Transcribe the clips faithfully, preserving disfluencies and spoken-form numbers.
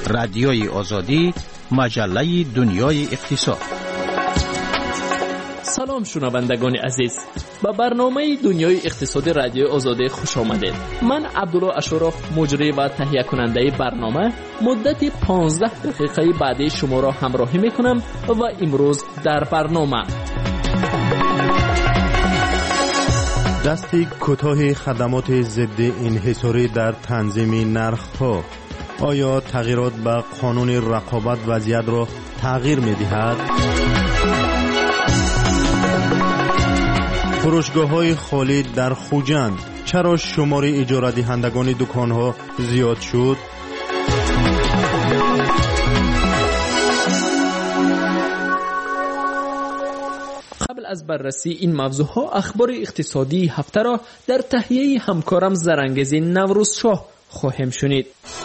رادیوی آزادی، مجله دنیای اقتصاد. سلام شنوندگان عزیز، به برنامه دنیای اقتصاد رادیو آزادی خوش آمدید. من عبدالله اشرف، مجری و تهیه کننده برنامه، مدت پانزده دقیقه بعدی شما را همراهی میکنم و امروز در برنامه دستی کوتاه خدمات ضد انحصاری در تنظیم نرخ‌ها. آیا تغییرات به قانون رقابت وضعیت را تغییر می‌دهد؟ فروشگاه‌های خالی در خوجند، چرا شمار اجاره دهندگان دکان‌ها زیاد شد؟ قبل از بررسی این موضوعها اخبار اقتصادی هفته را در تهیه همکارم زرنگز نوروز شاه خواهیم شنید.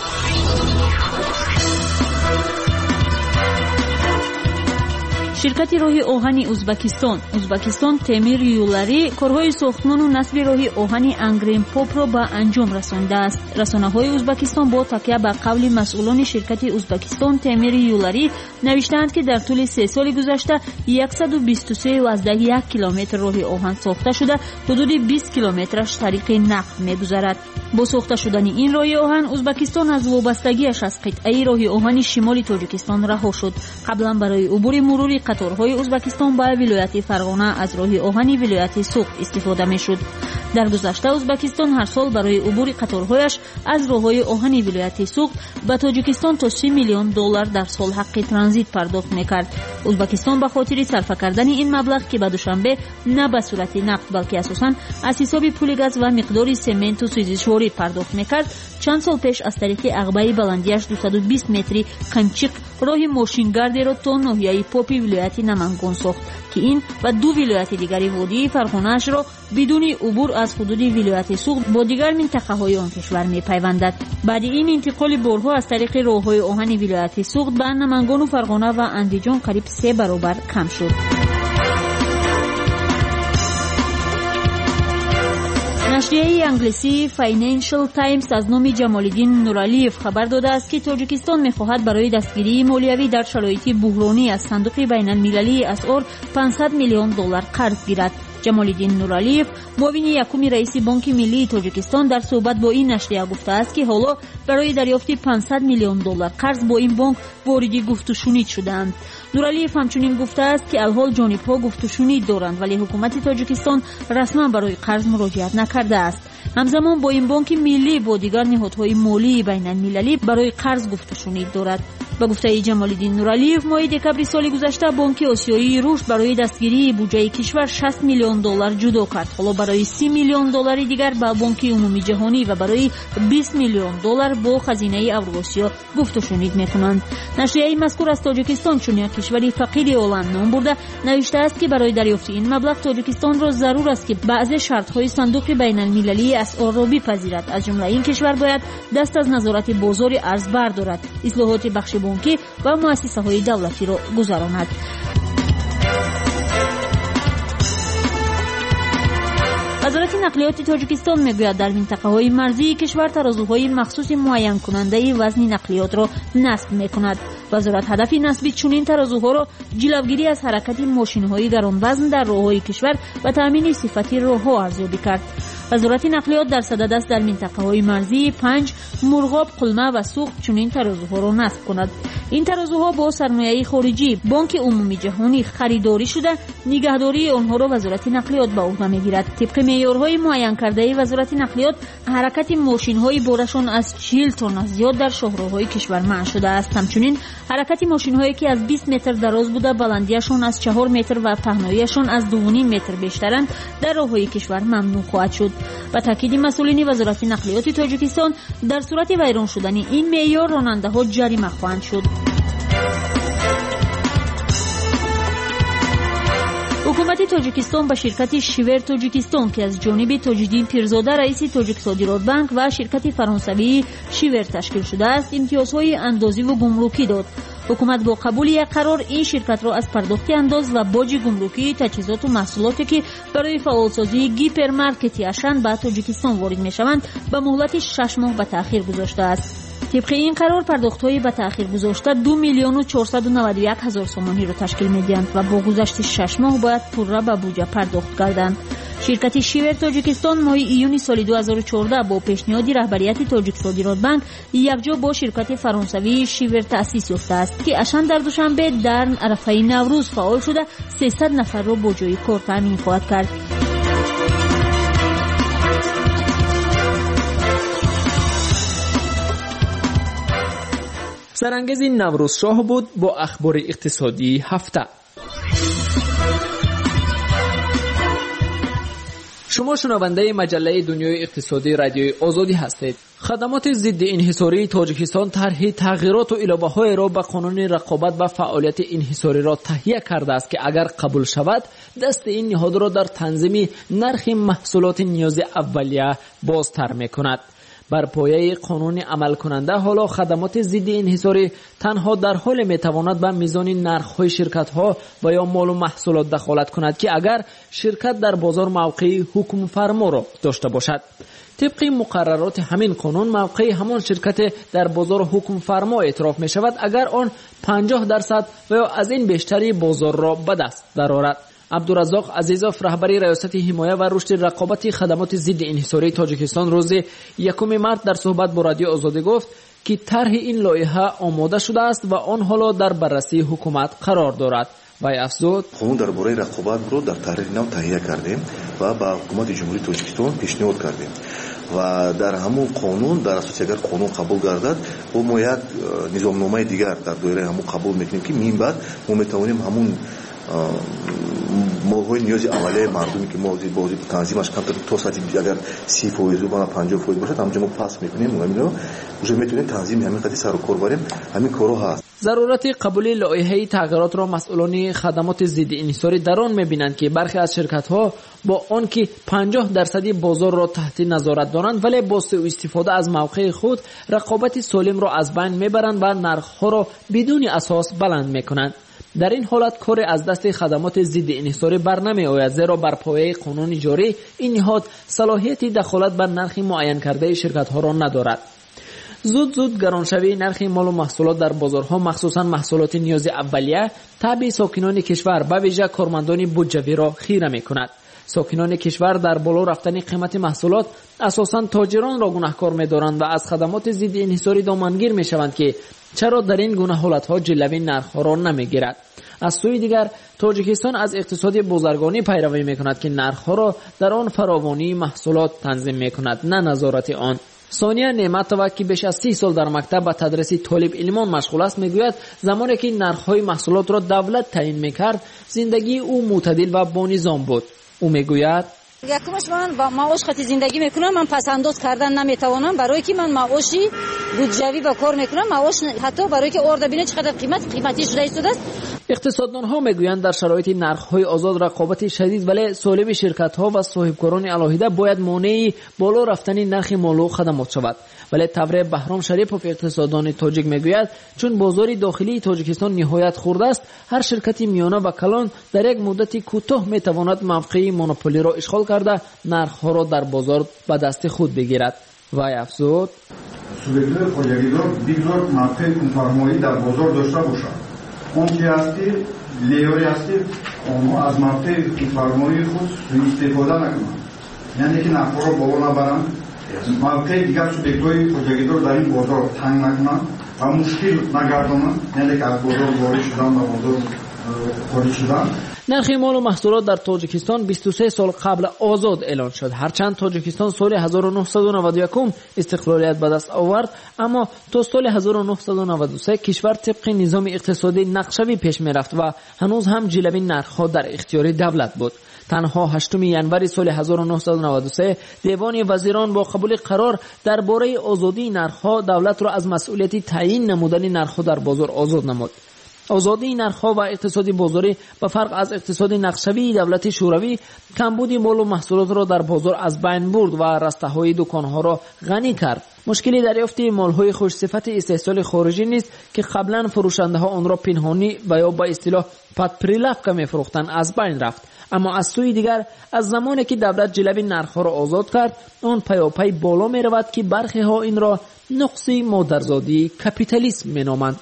شرکت راهی آهن ازبکستان ازبکستان تعمیر یولری کارهای ساختمان و نصب راهی آهن انگرین پاپ را به انجام رسانده است. رسانه‌های ازبکستان با تکیه به قول مسئولان شرکت ازبکستان تعمیر یولری نوشتند که در طول سه سال گذشته صد و بیست و سه فاصله یک کیلومتر راه آهن ساخته شده، حدود بیست کیلومترش طریق نقل می‌گذرد. با ساخته شدن این راه آهن ازبکستان از وابستگیش از قطعه راه آهن شمال تاجیکستان رها شد. قبلا برای عبور مروری قطارهای ازبکستان به ولایت فرغانه از راه آهن ولایت سوق استفاده می‌شد. در گذشته ازبکستان هر سال برای عبور قطارهایش از راههای آهن ولایت سوق به تاجیکستان تا سی میلیون دلار در سال حق ترانزیت پرداخت می‌کرد. ازبکستان به خاطر صرف کردن این مبلغ که به دوشنبه نه به صورت نقد بلکه اساساً از حساب پول گاز و مقدار سمنت و سوزشواری پرداخت می‌کرد، چند سال پیش از طریق عقبه بلندیش دویست و بیست متری قمچیق راه ماشینگردی را تا ناحیه پاپی ولایت نمنگان ساخت که این و دو ولایت دیگری وادی فرغانه‌اش را بدون عبور از حدود ولایت سوق با دیگر منطقه‌های آن کشور می‌پیوندد. بعد این انتقال بارها از طریق راه‌های آهن ولایت سوق به نمنگان و فرغانه و اندیجان قریب سه برابر کم شد. نشریه انگلیسی فاینانشل تایمز از نام جمال‌الدین نورالیف خبر داده است که تاجیکستان می‌خواهد برای دستگیری مالیوی در شرایط بحرانی از صندوق بین‌المللی اسعار پانصد میلیون دلار قرض گیرد. جمال‌الدین نورالیف معاون یکم رئیس بانک ملی تاجیکستان در صحبت با این نشریه گفته است که حالا برای دریافت پانصد میلیون دلار قرض با این بانک وارد گفت و شنید شدند. نورالیف همچنین گفته است که الحال جانب‌ها گفت و شنید دارند ولی حکومت تاجیکستان رسما برای قرض مراجعت نکرده است. همزمان با این بانک ملی با دیگر نهادهای مالی بین‌المللی برای قرض گفت و شنید دارد. با گفته جمال‌الدین نورالیف ماه دکمبر سال گذشته بانک آسیایی رشد برای دستگیری بودجه کشور شصت میلیون دلار جدا کرد. حالا برای سی میلیون دلار دیگر با بانک عمومی جهانی و برای بیست میلیون دلار با خزینه اوراسیا گفت و شنید میکنند. نشریه مذکور از تاجیکستان چون یک کشور فقیر عالم نام برده نوشته است که برای دریافت این مبلغ تاجیکستان را ضرور است که بعضی شرط‌های صندوق بین‌المللی اسعار را بپذیرد. از جمله این کشور باید دست از نظارت بازار ارز بردارد، اصلاحات بخش بانکی و مؤسسه‌های دولتی را گذراند. وزارت نقلیات تاجیکستان میگوید در منطقه‌های مرزی کشور ترازوهای مخصوص معین کننده وزن نقلیات را نصب می‌کند. وزارت هدف نصب چنین ترازوها را جلوگیری از حرکت ماشین‌های گران وزن در راه‌های کشور و تامین صفتی راه‌ها ارزیابی کرد. وزارت نقلیات در صدد است در منطقه‌های مرزی پنج مرغاب، قلمه و سوق چنین ترازوها را نصب کند. این ترازوها با سرمایه خارجی بانک عمومی جهانی خریداری شده، نگهداری آنها را وزارت نقلیات به عهده می‌گیرد. طبق معیارهای معین کرده وزارت نقلیات حرکت ماشین‌های بارشان از چهل تن از زیاد در شاهراه‌های کشور منع شده است. همچنین حرکت ماشین‌هایی که از بیست متر دراز بوده بلندیشان از چهار متر و پهناییشان از دو و نیم متر بیشترند در راه‌های کشور ممنوع خواهد شد. و تاکید مسئولین وزارت نقلیات تاجیکستان در صورت ویران شدن این معیار راننده‌ها جریمه خواهند شد. حکومت تاجیکستان به شرکت شیور تاجیکستان که از جانب تاج‌الدین پیرزاده رئیس تاجیک صادرات بانک و شرکت فرانسوی شیور تشکیل شده است امتیازهای اندازی و گمرکی داد. حکومت با قبول یک قرار این شرکت را از پرداخت انداز و باج گمرکی تجهیزات و محصولاتی که برای فعالسازی گیپرمارکتی اشن به تاجیکستان وارد می‌شوند به مهلت شش ماه به تأخیر گذاشته است. طبق این قرار پرداخت‌های به تأخیر گذاشته دو میلیون و چهارصد و نود و یک هزار سومانی را تشکیل می‌دهند و با گذشت شش ماه باید پوره به بودجه پرداخت گردند. شرکت شیور تاجیکستان ماه ایون سال دو هزار و چهارده با پیشنهاد رهبریت تاجیک صادرات بانک یکجا با شرکت فرانسوی شیور تأسیس یافته است که اشان در دوشنبه در عرفه نوروز فعال شده سیصد نفر را با جای کار تامین خواهد کرد. سرانگیز نوروز شاه بود با اخبار اقتصادی هفته. شما شنونده مجله دنیای اقتصادی رادیوی آزادی هستید. خدمات ضد انحصاری تاجیکستان طرح تغییرات و اضافه‌های را به قانون رقابت و فعالیت انحصاری را تهیه کرده است که اگر قبول شود دست این نهاد را در تنظیم نرخ محصولات نیاز اولیه بازتر می‌کند. بر پایه قانون عمل کننده حالا خدمات ضد انحصاری تنها در حال میتواند به میزان نرخ‌های شرکت‌ها و یا مال و محصولات دخالت کند که اگر شرکت در بازار موقع حکم فرما را داشته باشد. طبق مقررات همین قانون موقع همان شرکت در بازار حکم فرما اعتراف می شود اگر آن پنجاه درصد و یا از این بیشتری بازار را به دست درآورد. عبدالرزاق عزیزوف رهبر ریاست حمایه و رشد رقابت خدمات ضد انحصاری تاجیکستان روز یکم مارس در صحبت با رادیو آزادی گفت که طرح این لایحه آماده شده است و آن حالا در بررسی حکومت قرار دارد. و افزود قانون درباره رقابت رو در طرح نو تهیه کردیم و با حکومت جمهوری تاجیکستان پیشنهاد کردیم و در همون قانون در اساس اگر قانون قبول گردد و ما یک نظامنامه دیگر در دایره همون قبول میکنیم که مین بعد ما میتوانیم همون مال‌های نیاز اولیه مردمی که ما بازی تنظیمش کم تا ساعتی اگر سی فیصد و پنجاه فیصد باشه همونجا ما پاس میکنیم و همین رو میتونیم تنظیم همین قضیه سر و کار بریم. همین کارو هست. ضرورت قبول لایحه تغییرات را مسئولان خدمات ضد انحصاری در آن می‌بینند که برخی از شرکت‌ها با آنکه پنجاه درصدی بازار را تحت نظارت دارند ولی با سوء استفاده از موقع خود رقابت سالم را از بین میبرند و نرخ‌ها را بدون اساس بلند میکنند. در این حالت کار از دست خدمات ضد انحصاری برنمی آید زیرا بر پایه قانون جاری این نهاد صلاحیت دخالت بر نرخ معین کرده شرکت‌ها را ندارد. زود زود گرانشوی نرخ مال و محصولات در بازارها مخصوصا محصولات نیاز اولیه تبع ساکنان کشور به ویژه کارمندان بودجوی را خیره می‌کند. ساکنان کشور در بالا رفتن قیمت محصولات اساساً تاجران را گناهکار می‌دارند و از خدمات ضد انحصاری دامنگیر می‌شوند که چرا در این گونه حالت‌ها جلوی نرخ‌ها را نمی‌گیرد. از سوی دیگر تاجیکستان از اقتصاد بازرگانی پیروی می‌کند که نرخ‌ها را در آن فراوانی محصولات تنظیم می‌کند نه نظارت آن. ثانیه نعمتова که بیش از سی سال در مکتب به تدریس طالب علمان مشغول است میگوید زمانی که نرخ‌های محصولات را دولت تعیین می‌کرد زندگی او معتدل و با نظام بود. او میگوید یکمش من با معاش خاطر زندگی میکنم، من پسنداز کردن نمیتوانم برای که من معاشی بودجوی با کار میکنم، معاش حتی برای که آورده بینه چقدر قیمت قیمتیش رئیس شده است. اقتصاددانها میگویند در شرایط نرخ‌های آزاد رقابت شدید ولی سالم شرکت‌ها و صاحبکاران علاهیده باید مانع بالا رفتن نرخ مال و خدمات شود. ولی تبر بهرام شریفوف اقتصاددان تاجیک میگوید چون بازار داخلی تاجیکستان نهایت خرد است هر شرکت میانه و کلان در یک مدت کوتاه میتواند موقع مونوپولی را اشغال کرده نرخ‌ها را در بازار به دست خود بگیرد. و افزود سوبیکت‌های خودجویدار بگذار موقع کنفرمایی در بازار داشته باشد. اون که هستی لیوری هستی اونها از موقع کنفرمایی خود استفاده نکنند، یعنی که نرخ‌ها را بالا نبرند، موقع دیگر سوبیکت‌های خودجویدار در این بازار تنگ نکنند و مشکل نگردانند، یعنی که از بازار وارد شدن و بازار خارج شدن. نرخ مال و محصولات در تاجیکستان بیست و سه سال قبل آزاد اعلان شد. هرچند تاجیکستان سال هزار و نهصد و نود و یک استقلالیت به دست آورد اما تا سال هزار و نهصد و نود و سه کشور طبق نظام اقتصادی نقشه‌ای پیش می‌رفت و هنوز هم جلوی نرخ‌ها در اختیار دولت بود. تنها هشتم ژانویه سال هزار و نهصد و نود و سه دیوان وزیران با قبول قرار درباره آزادی نرخ‌ها دولت را از مسئولیت تعیین نمودن نرخ‌ها در بازار آزاد نمود. آزادی نرخ‌ها و اقتصادی بازاری به فرق از اقتصادی نقشه‌ای دولت شوروی کمبود مال و محصولات را در بازار از بین برد و رسته‌های دکان‌ها را غنی کرد. مشکلی دریافت مال‌های خوش صفت استحصال خارجی نیست که قبلا فروشنده‌ها آن را پنهانی و یا با اصطلاح پدپریلافکا می‌فروختند از بین رفت. اما از سوی دیگر از زمانی که دولت جلوی نرخ‌ها را آزاد کرد آن پیاپی بالا می‌رود که برخی‌ها این را نقص مادرزادی کپیتالیسم مینامند.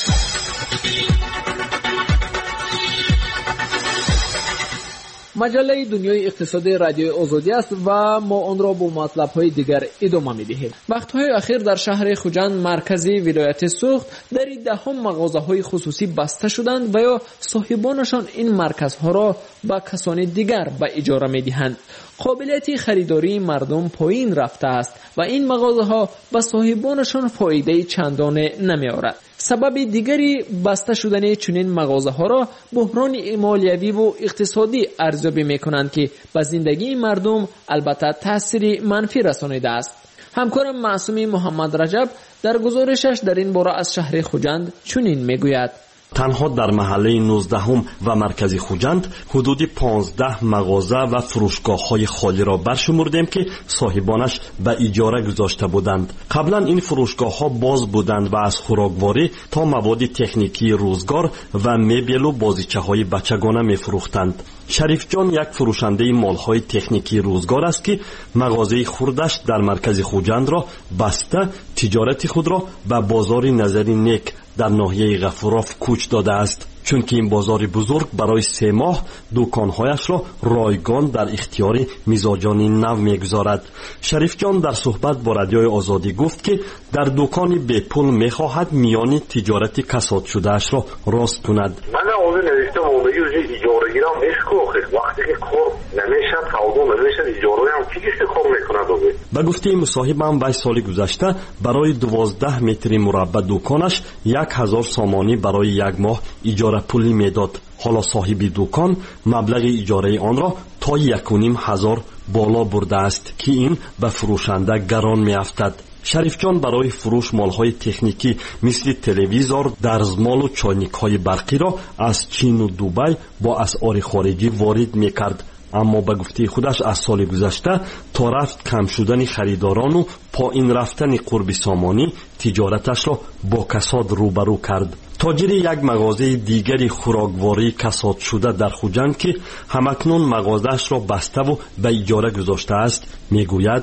مجله دنیای اقتصادی رادیوی آزادی است و ما آن را با مطلب‌های دیگر ادامه می‌دهیم. وقت‌های اخیر در شهر خوجند مرکزی ولایت سوخت در دهم مغازه‌های خصوصی بسته شدند و یا صاحبانشان این مرکزها را به کسان دیگر به اجاره می‌دهند. قابلیت خریداری مردم پایین رفته است و این مغازه‌ها به صاحبانشان فایده چندانه نمی‌آورد. سبب دیگری بسته شدن چنین مغازه‌ها را بحران مالیوی و اقتصادی ارزیابی می‌کنند که به زندگی مردم البته تأثیر منفی رسانیده است. همکارم معصومی محمد رجب در گزارشش در این باره از شهر خوجند چنین می‌گوید: تنها در محله نوزدهم و مرکزی خوجند حدود پانزده مغازه و فروشگاه‌های خالی را برشمردیم که صاحبانش به اجاره گذاشته بودند. قبلا این فروشگاه‌ها باز بودند و از خوراکواری تا مواد تکنیکی روزگار و مبل و بازیچه‌های بچگانه می‌فروختند. شریف جان یک فروشنده مال‌های تکنیکی روزگار است که مغازه خردش در مرکز خوجند را بسته تجارت خود را به بازار نظری نیک در ناحیه غفوراف کوچ داده است، چون که این بازار بزرگ برای سه ماه دکانهایش را رایگان در اختیار میزاجان نو میگذارد. شریف جان در صحبت با رادیوی آزادی گفت که در دکانی به پول میخواهد میان تجارت کساد شده اش را راست کند. من اون نوشتم اومدی وجه اجاره گیرم میشکوخه وقتی که کار نمیشد خودم نمیشد اجاره هم چیزی کار میکنه دوباره. به گفته مصاحبم وی سال گذشته برای دوازده متر مربع دکانش یک هزار سامانی برای یک ماه اجاره پولی میداد. حالا صاحب دکان مبلغ اجاره آن را تا یک و نیم هزار بالا برده است که این به فروشنده گران میافتد. شریف جان برای فروش مالهای تکنیکی مثل تلویزور، دستمال و چاینک‌های برقی را از چین و دبی با اسعار خارجی وارد میکرد. اما به گفته خودش از سال گذشته تا رفت کم شدن خریداران و پایین رفتن قرب سامانی تجارتش را با کساد روبرو کرد. تاجر یک مغازه دیگری خوراکواری کساد شده در خوجند که همکنون مغازه‌اش را بسته و به اجاره گذاشته است میگوید: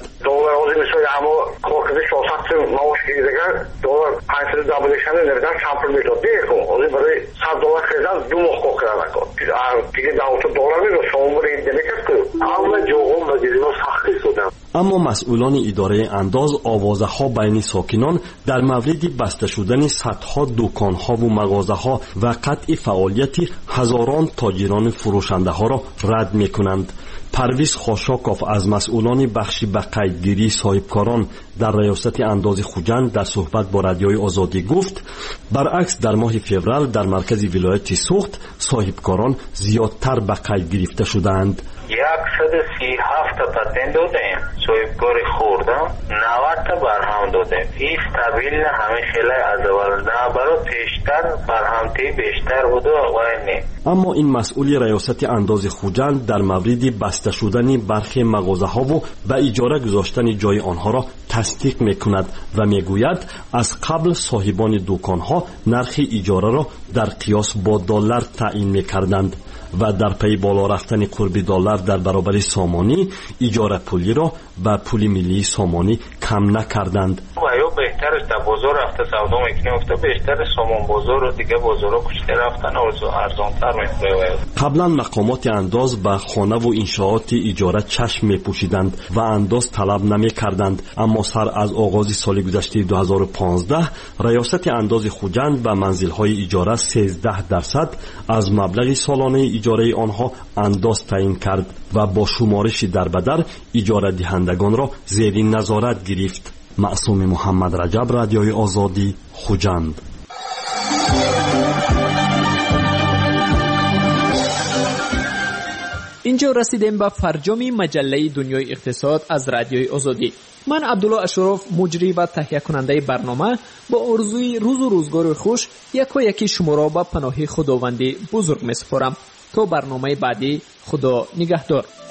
اما کارکرد ششصد معاش گیرگر دلار پانصد دابلشن نمیدن سامپل میداد دیگه اون برای صد دلار خریدن دو ماه کار کردن کار دیگه دوت دلار میداد شما برای دمیکت کو اما جوهم و دیگه سختی شدن. اما مسئولان اداره انداز آوازه ها بین ساکنان در مورد بسته شدن صدها دکان ها و مغازه ها و قطع فعالیت هزاران تاجران فروشنده ها را رد می کنند. پرویز خاشاکوف از مسئولان بخش به قیدگیری صاحبکاران در ریاست انداز خوجند در صحبت با رادیوی آزادی گفت: برعکس در ماه فوریه در مرکز ولایت سوخت صاحبکاران زیادتر به قید گرفته شدند. صد و سی و هفت تا پتن دادیم صاحبکاری خوردم نود تا برهم دادیم. این استابیل نه همه خیلی از اول نه برای پیشتر برهمتی بیشتر بوده و نه. اما این مسئول ریاست انداز خوجند در مورد بسته شدن برخی مغازه ها و به اجاره گذاشتن جای آنها را تصدیق میکند و میگوید از قبل صاحبان دکان ها نرخ اجاره را در قیاس با دلار تعیین میکردند و در پی بالا رفتن قرب دلار در برابر سامانی اجاره پولی را به پول ملی سامانی کم نکردند. آیا بهترش در بازار رفته سودا میکنه افته بیشتر سامان بازار و دیگه بازارا کوچکتر رفتن ارزانتر میشه. قبلا مقامات انداز به خانه و انشاءات اجاره چشم میپوشیدند و انداز طلب نمیکردند، اما سر از آغاز سال گذشته دو هزار و پانزده ریاست انداز خوجند به منزل‌های اجاره سیزده درصد از مبلغ سالانه اجاره آنها انداز تعیین کرد و با شمارش در بدر اجاره دهندگان را زیر نظارت گرفت. معصوم محمد رجب، رادیوی آزادی، خوجند. اینجا رسیدیم به فرجام مجله دنیای اقتصاد از رادیوی آزادی. من عبدالله اشرف، مجری و تهیه کننده برنامه، با آرزوی روز و روزگار خوش یک و یکی شما را به پناه خداوند بزرگ می‌سپارم. تا برنامه بعدی، خدا نگهدار.